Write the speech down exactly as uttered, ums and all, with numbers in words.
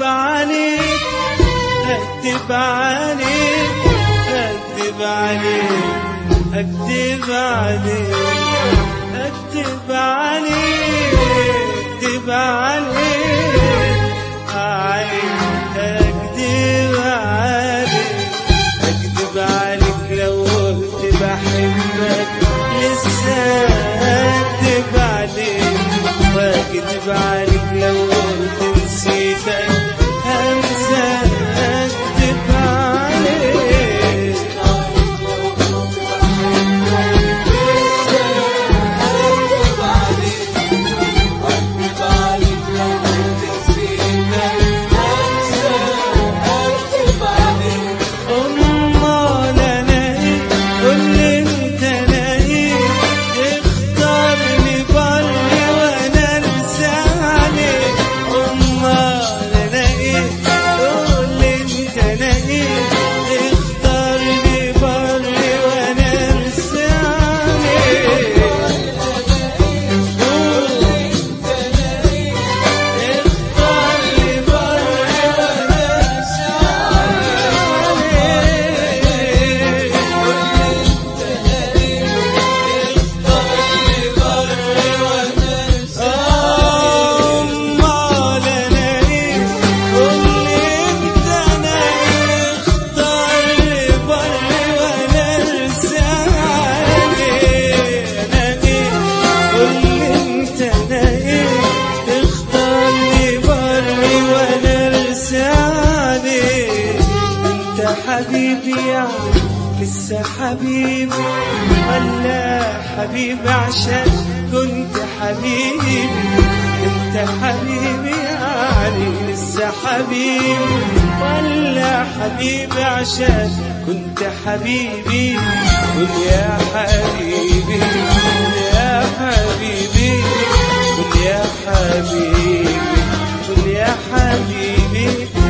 أكدب عليك أكدب عليك أكدب عليك أكدب عليك أكدب عليك أكدب عليك أكدب عليك أكدب عليك لو قلت بحبك لسه أكدب عليك وأكدب عليك لو قلت نسيتك أنسى أكدب عليك أمال أنا إيه قول أنت أنا إيه اختارني بري وأنا أرسى عليك أمال أنا إيه قول أنت أنا إيه اختارني بري وأنا أرسى عليك اختارني بري وأنا أرسى أمال أنا إيه قول أنت أنا إيه اختارني بري وأنا أرسى عليك أنا إيه قول أنت أنا إيه اختارني بري وأنا أرسى عليك أنت حبيبي يعني لسه حبيبي ولا حبيبي عشان كنت حبيبي انت حبيبي يعني لسه حبيبي ولا حبيبي عشان كنت حبيبي قول يا حبيبي قول يا حبيبي قول يا حبيبي قول يا حبيبي